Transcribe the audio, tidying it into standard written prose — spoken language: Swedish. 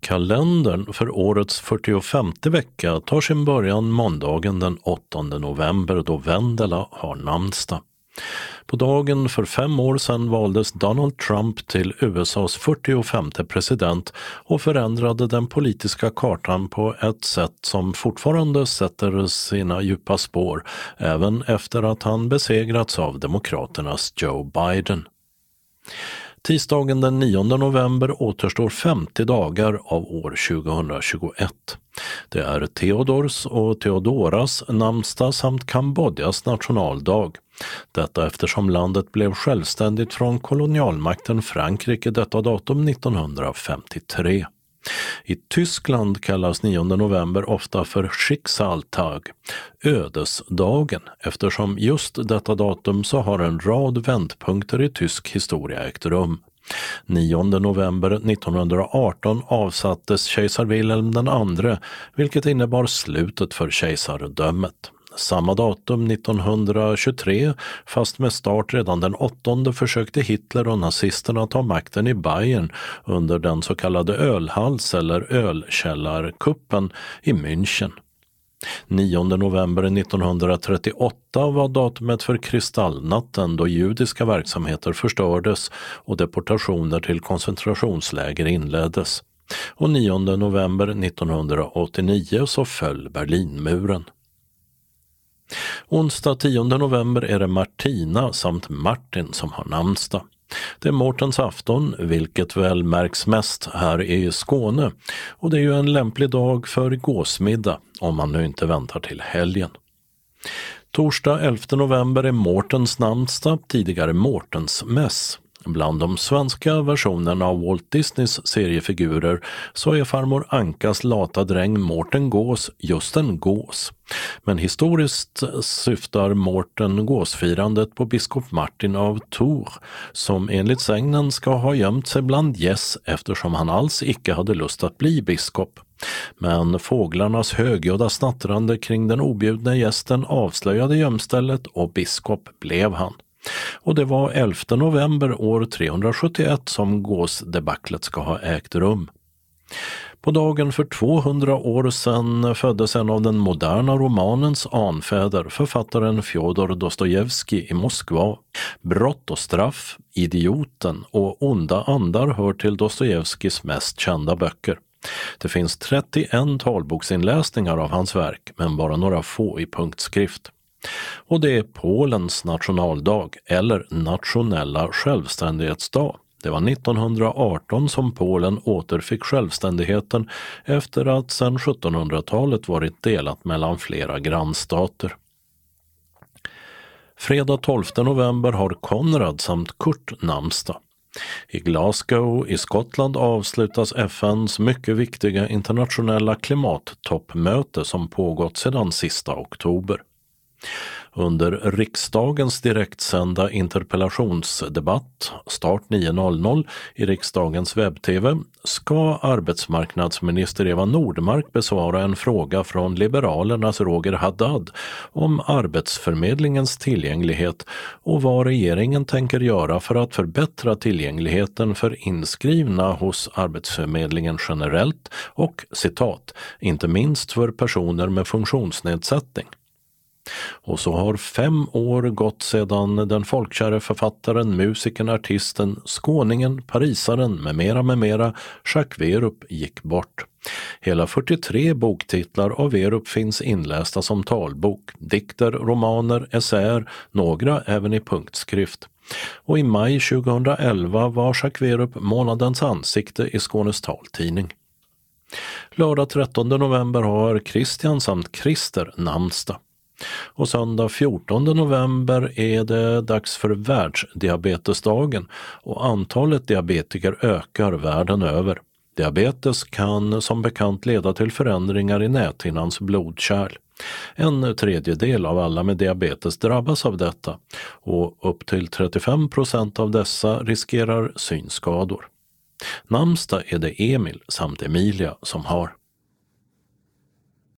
Kalendern för årets 45:e vecka tar sin början måndagen den 8 november då Vendela har namnsdag. På dagen för 5 år sedan valdes Donald Trump till USAs 45:e president och förändrade den politiska kartan på ett sätt som fortfarande sätter sina djupa spår, även efter att han besegrats av demokraternas Joe Biden. Tisdagen den 9 november återstår 50 dagar av år 2021. Det är Theodors och Theodoras namnsdag samt Kambodjas nationaldag. Detta eftersom landet blev självständigt från kolonialmakten Frankrike detta datum 1953. I Tyskland kallas 9 november ofta för Schicksaltag, ödesdagen, eftersom just detta datum så har en rad vändpunkter i tysk historia ägt rum. 9 november 1918 avsattes kejsar Wilhelm II, vilket innebar slutet för kejsardömet. Samma datum 1923, fast med start redan den 8, försökte Hitler och nazisterna ta makten i Bayern under den så kallade ölhals- eller ölkällarkuppen i München. 9 november 1938 var datumet för kristallnatten då judiska verksamheter förstördes och deportationer till koncentrationsläger inleddes. Och 9 november 1989 så föll Berlinmuren. Onsdag 10 november är det Martina samt Martin som har namnsdag. Det är Mårtens afton, vilket väl märks mest här i Skåne, och det är ju en lämplig dag för gåsmiddag om man nu inte väntar till helgen. Torsdag 11 november är Mårtens namnsdag, tidigare Mårtens mäss. Bland de svenska versionerna av Walt Disneys seriefigurer så är farmor Ankas lata dräng Mårten Gås just en gås. Men historiskt syftar Mårten gåsfirandet på biskop Martin av Tours, som enligt sägnen ska ha gömt sig bland gäss eftersom han alls icke hade lust att bli biskop. Men fåglarnas högljudda snattrande kring den objudna gästen avslöjade gömstället och biskop blev han. Och det var 11 november år 371 som gåsdebaclet ska ha ägt rum. På dagen för 200 år sedan föddes en av den moderna romanens anfäder, författaren Fjodor Dostojevskij i Moskva. Brott och straff, Idioten och Onda andar hör till Dostojevskijs mest kända böcker. Det finns 31 talboksinläsningar av hans verk, men bara några få i punktskrift. Och det är Polens nationaldag, eller nationella självständighetsdag. Det var 1918 som Polen återfick självständigheten efter att sedan 1700-talet varit delat mellan flera grannstater. Fredag 12 november har Konrad samt Kurt namnsdag. I Glasgow i Skottland avslutas FN:s mycket viktiga internationella klimattoppmöte som pågått sedan sista oktober. Under riksdagens direktsända interpellationsdebatt, start 9.00 i riksdagens webb-tv, ska arbetsmarknadsminister Eva Nordmark besvara en fråga från Liberalernas Roger Haddad om arbetsförmedlingens tillgänglighet och vad regeringen tänker göra för att förbättra tillgängligheten för inskrivna hos arbetsförmedlingen generellt och, citat, inte minst för personer med funktionsnedsättning. Och så har 5 år gått sedan den folkkäre författaren, musikern, artisten, skåningen, parisaren med mera Jacques Werup gick bort. Hela 43 boktitlar av Werup finns inlästa som talbok, dikter, romaner, essäer, några även i punktskrift. Och i maj 2011 var Jacques Werup månadens ansikte i Skånes taltidning. Lördag 13 november har Christian samt Christer namnsdag. Och söndag 14 november är det dags för världsdiabetesdagen och antalet diabetiker ökar världen över. Diabetes kan som bekant leda till förändringar i näthinnans blodkärl. 1/3 av alla med diabetes drabbas av detta och upp till 35% av dessa riskerar synskador. Namnsdag är det Emil samt Emilia som har.